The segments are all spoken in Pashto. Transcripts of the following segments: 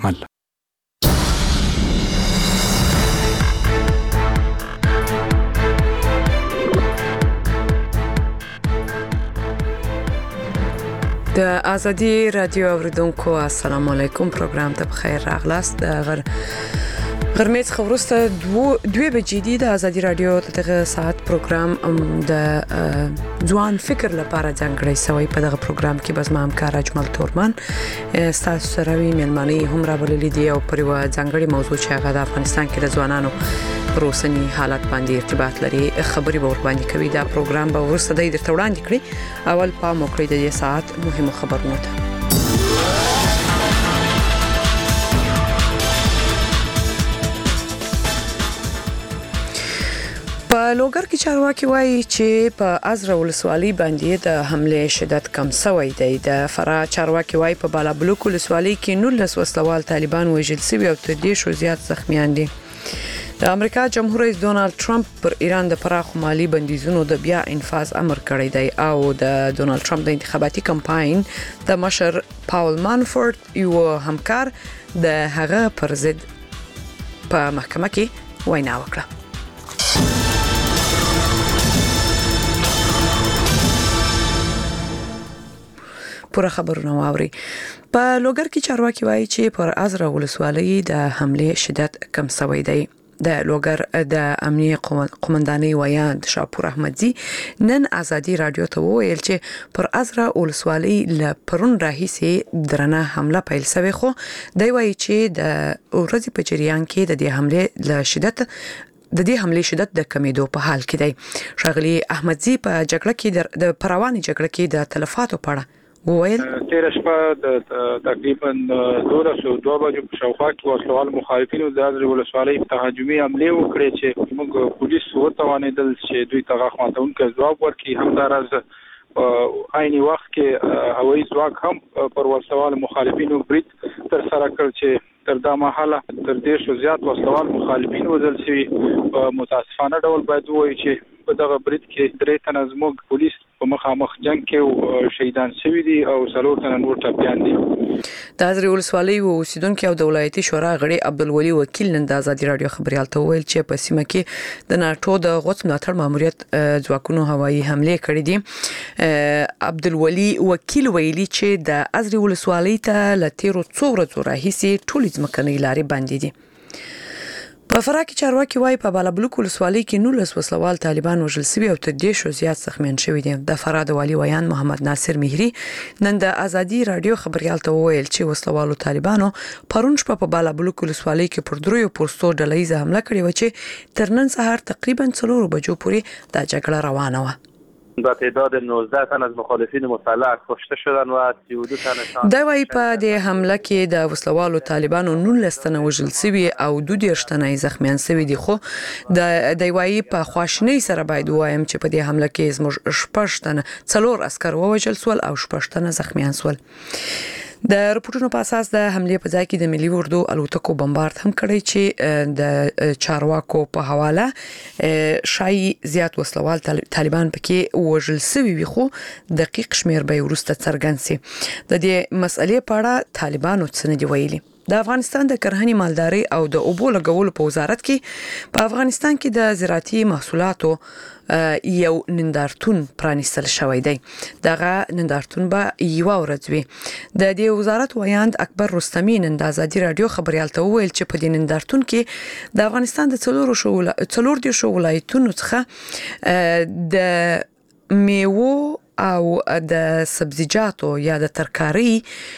عمل. د ازادي رادیو اوریدونکو السلام علیکم، پروګرام ته بخیر راغلاست. غرمې څخه وروسته 2 بجې دي. د ازادي رادیو دغه ساعت پروګرام د ځوان فکر لپاره ځانګړی شوی. په دغه پروګرام کې بس ما همکار اجمل تورمان تاسو سره وی ملمنې هم راوللې دي او پر یو ځانګړی موضوع چې هغه د افغانستان کې د ځوانانو پروسنی حالت باندې ارتباط لري خبري به ور باندې کوي. دا پروګرام به ورسته د درته وړاندې کړی. اول پام وکړئ د دې ساعت مهمو خبرونو ته. په لوګر کې چارواکي وایي چې په ازره ولسوالۍ باندې د حمله شدت کم شوی دی. د فرا چارواکي وایي په بالابلوک ولسوالۍ کې 19 وسلوال طالبان وژل شوي او تر دې شو زیات زخمیان دي. د امریکا جمهور رئیس ډونالد ټرمپ پر ایران د پراخ مالی بندیزونو د بیا انفاذ امر کړی دی او د ډونالد ټرمپ د انتخاباتي کمپاین د مشر پاول مانفورد یو همکار د هغه پر ضد په محکمه کې وینا وکړه. پوره خبرونه واوري. په لوګر کې چارواکي وایي چې پر ازره ولسوالۍ د حمله شدت کم شوی دی. د لوګر د امنیه قومندانۍ ویاند شاپور احمدزي نن ازادي رادیو ته وویل چې پر ازره ولسوالۍ ل پرون راهیسي درنه حمله پیل شوی، خو دی وایي چې د ورځې په جریان کې د دې حمله شدت د کمیدو په حال کې دی. شاغلي احمدزي په جګړه کې د پرواني جګړه کې د تلفاتو په اړه وویل. تیر شپه د تقریبا 2:02 بجو په شاوخوا کې وسلوال مخالفینو د ازرې ولسوالۍ په تهاجمي حمله وکړې چې موږ پولیس وتوانېدل چې دوی ته غاښماتونکي ځواب ورکړي. همداراز عیني وخت کې هوایي ځواک هم پر وسلوال مخالفینو برید تر سره کړ چې تر دا مهاله تر دې شو زیات وسلوال مخالفین وژل شوي. متاسفانه ډول باید وایي چې په دغه برید کې 3 تنه زموږ پولیس په مخامخ جنگ کې شهیدان شوي دي او 4 تنه نور ټپیان دي. د ازرې ولسوالۍ اوسیدونکو او د ولایتي شورا غړي عبدالولي وکیل نن د ازادي رادیو خبريال ته ویل چې په سیمه کې د ناتو د غوڅ ملاتړ ماموریت ځواکونو هوایي حمله کړې دي. عبدالولي وکیل ویلي چې د ازرې ولسوالۍ ته لتیرو څو ورځې راهیسي ټول ځمکنۍ لارې بندې دي. په فرا کې چارواکي وایي په بالابلوک ولسوالۍ کې 19 وسلوال طالبان وژل شوي او تر دې شو زیات زخمیان شوي دي. د فرا د والي ویان محمد ناصر مهری نن د ازادي رادیو خبريال ته وویل چې وسلوالو طالبانو پرون شپه په بالابلوک ولسوالۍ کې پر دریو پوسټو ډلهیزه حمله کړې و چې تر نن سهار تقریبا 4 بجو پورې دا جګړه روانه و. با تعداد 19 تن از مخالفین مسلح کشته شدن و 32 تن دا وايي په دې حمله کې د وسلوالو طالبانو 19 تنه وژل شوي او 22 تنه زخمیان شوي دي. خو د وايي په خواشنۍ سره باید وایم چې په دې حمله کې زموږ 4 تنه 4 عسكر وژل شول او 4 تنه زخمیان شول. د رپورټونو په اساس د حمله په ځای کې د ملي اردو الوتکو بمبارد هم کړی چې د چارواکو په حواله شای زیات وسلوال طالبان پکې وژل شوي وي، خو دقیق شمیر به ورسته څرګند شي. د دې مسئلې په اړه طالبانو څه نه دی ویلي. د افغانستان د کرهنې مالداري او د اوبو لګولو په وزارت کې په افغانستان کې د زراعتي محصولاتو یو نندارتون پرانیستل شوی دی. دغه نندارتون به یو ورځ وي. د دې وزارت ویاند اکبر رستمی نن د ازادي رادیو خبريال ته وویل چې په دې نندارتون کې د افغانستان د 4 ولایتونو څخه د میوو او د سبزیجاتو یا د ترکاری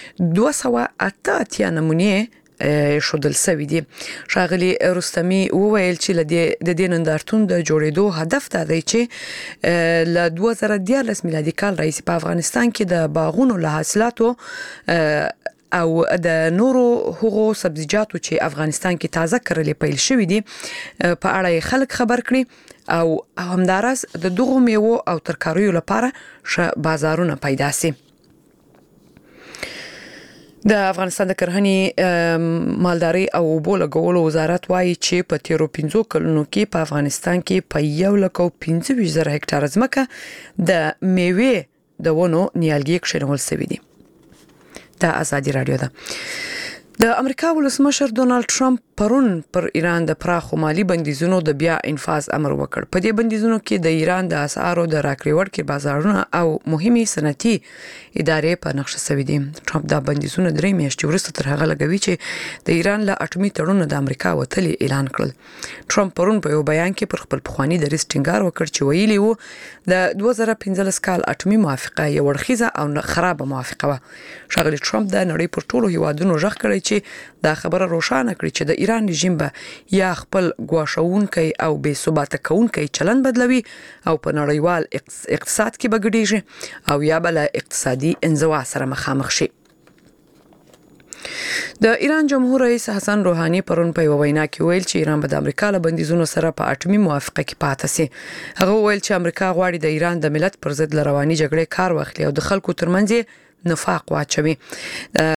208 نمونه شودل سوي دي. شاغلي رستمی وویل چې د دې نندارتون د جوړېدو هدف دا دی چې ل 2014 میلادي کال راځي په افغانستان کې د باغونو له حاصلاتو او د نورو هغو سبزیجاتو چې افغانستان کې تازه کرلې پیل شوې دي په اړه خلک خبر کړي او همدارس د دغو میوو او ترکاریو لپاره بازارونه پیدا شي. د افغانستان د کرهنې مالداري او اوبو لګولو وزارت وایي چې په تیرو 15 کلونو کې په افغانستان کې په 1,25,000 هکټار ځمکه د میوې د ونو نیالګي کښېنول شوي دي. د ازادي رادیو ده. د امریکا ولسمشر ډونالد ټرمپ پرون پر ایران د پراخو مالی بندیزونو د بیا انفاذ امر وکړ. په دې بندیزونو کې د ایران د اسعارو د راکړې ورکړې بازارونه او مهمي صنعتي ادارې په نقشه شوي دي. ټرمپ دا بندیزونه 3 میاشتې وروسته تر هغه لګوي چې د ایران له اټومي تړون د امریکا وتلي اعلان کړل. ټرمپ پرون په یو بیان کې پر خپل پخوانی دریځ ټینګار وکړ چې ویلي وو د 2015 کال اټومي موافقه یو ورخیزه او خرابه موافقه و. ښاغلي ټرمپ د نړۍ پر ټولو هیوادونو ژغ کړی چې دا خبره روښانه کړي چې د ایران رژیم به یا خپل ګواښونکي او بې ثباته کوونکي چلن بدلوي او په نړیوال اقتصاد کې بغړيږي او یا بل اقتصادي انزوا سره مخامخ شي. د ایران جمهور رئیس حسن روحاني پرون په وینا کې ویل چې ایران به د امریکا له بندیزونو سره په اټومي موافقه کې پاتې سي. هغه ویل چې امریکا غواړي د ایران د ملت پر ضد رواني جګړې کار واخلي او د خلکو ترمنځ نفاق واچوي.